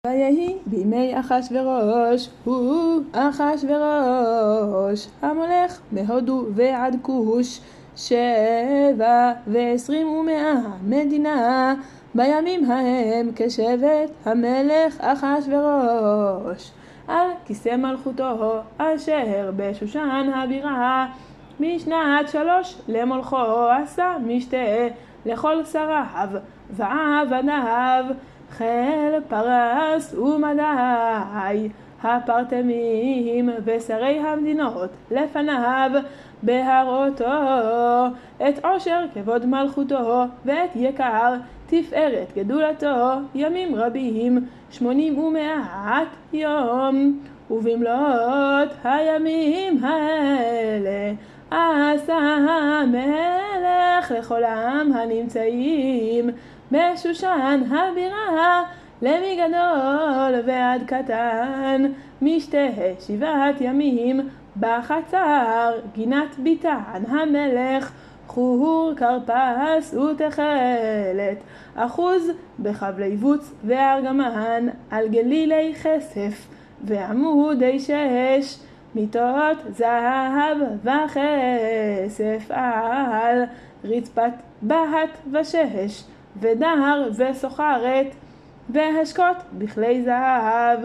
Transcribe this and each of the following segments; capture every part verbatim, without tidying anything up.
ויהי בימי אחשוורוש, הוא אחשוורוש המולך מהודו ועד כוש, שבע ועשרים ומאה מדינה, בימים ההם כשבט המלך אחשוורוש, על כיסא מלכותו אשר בשושן הבירה, משנת שלוש למולכו עשה משתה לכל שריו ועבדיו, חיל פרס ומדי, הפרטמים ושרי המדינות לפניו, בהראותו את עושר כבוד מלכותו ואת יקר תפארת גדולתו ימים רבים, שמונים ומעט יום. ובמלאת הימים האלה עשה המלך לכל העם הנמצאים בשושן הבירה, למגדול ועד קטן, משתה שבעת ימים בחצר גינת ביתן המלך, חור כרפס ותכלת, אחוז בחבלי בוץ וארגמן, על גלילי כסף ועמודי שש, מיטות זהב וכסף על רצפת בהת ושש, ודהר וסוחרת, והשקות בכלי זהב,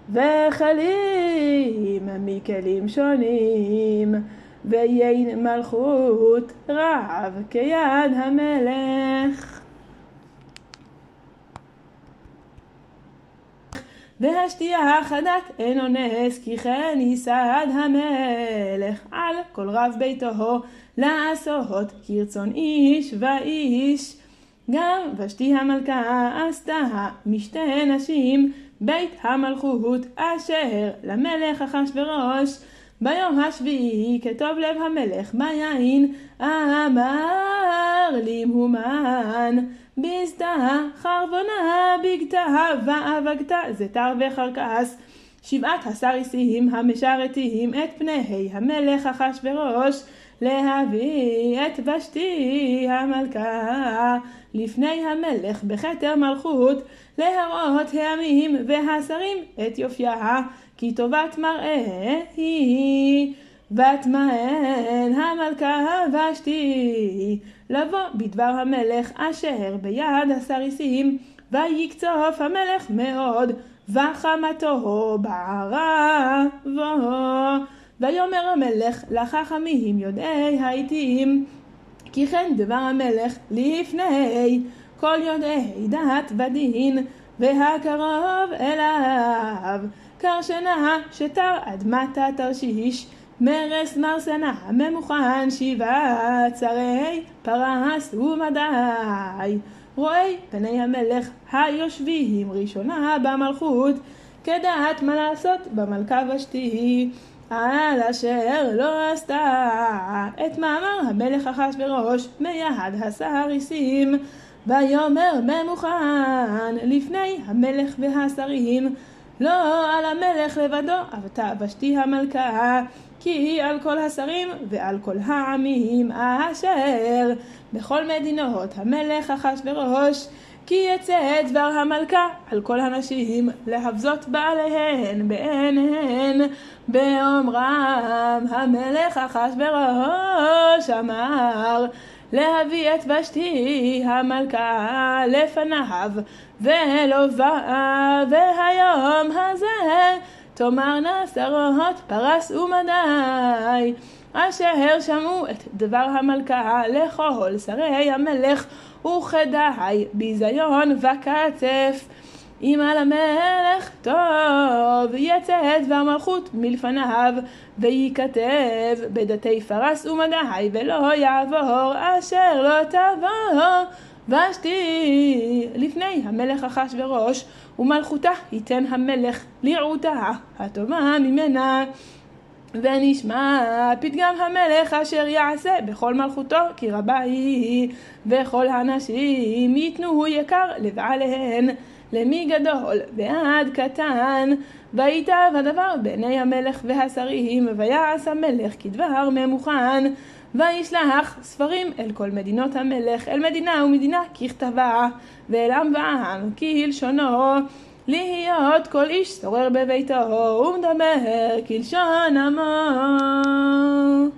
וכלים מכלים שונים, ויין מלכות רב כיד המלך. והשתייה חדת אין אונס, כי כן יסד המלך על כל רב ביתו לעשות כרצון איש ואיש. גם ושתי המלכה עשתה משתה נשים בית המלכות אשר למלך אחשוורוש, ביום השביעי כטוב לב המלך ביין, אמר למהומן ביזתה חרבונה בגתה ואבגתה זתר וחרקס, שבעת הסריסים המשרתים את פני המלך אחשוורוש, להביא את ושתי המלכה לפני המלך בכתר מלכות, להראות העמים והשרים את יופייה, כי טובת מראה היא. ותמהן המלכה ושתי לבוא בדבר המלך אשר ביד הסריסים, ויקצוף המלך מאוד וחמתו בערה בו. ויאמר המלך לחכמים יודעי העתים, כי כן דבר המלך לפני כל יודעי דת ודין, והקרוב אליו קרשנה שתר אדמתה תרשיש, מרס מרסנה ממוכן, שבעת שרי פרס ומדי, רואי פני המלך היושבים ראשונה במלכות, כדעת מה לעשות במלכה ושתי, על אשר לא עשתה את מאמר המלך אחשוורוש מיד הסריסים. ויאמר ממוכן לפני המלך והשרים, לא על המלך לבדו עבתה ושתי המלכה, כי על כל השרים ועל כל העמים אשר בכל מדינות המלך אחשוורוש, כי יצא דבר המלכה על כל הנשים להבזות בעליהן בעיניהן, באומרם המלך אחשוורוש אמר להביא את ושתי המלכה לפניו, ולא באה, והיום הזה תאמרנה שרות פרס ומדי, אשר שמעו את דבר המלכה לכל שרי המלך, וכדאי ביזיון וקצף. אם על המלך טוב יצא דבר מלכות מלפניו, וייכתב בדתי פרס ומדי, ולא יעבור אשר לא תעבור ושתי לפני המלך אחשוורוש, ומלכותה ייתן המלך לרעותה הטובה ממנה. ונשמע פתגם המלך אשר יעשה בכל מלכותו, כי רבה היא, וכל הנשים ייתנו יקר לבעליהן, למי גדול ועד קטן. ויטב הדבר בעיני המלך והשרים, ויעש המלך כדבר ממוכן, וישלח ספרים אל כל מדינות המלך, אל מדינה ומדינה ככתבה, ואל עם ועם כהלשונו, להיות כל איש שורר בביתו ומדבר כלשון עמו.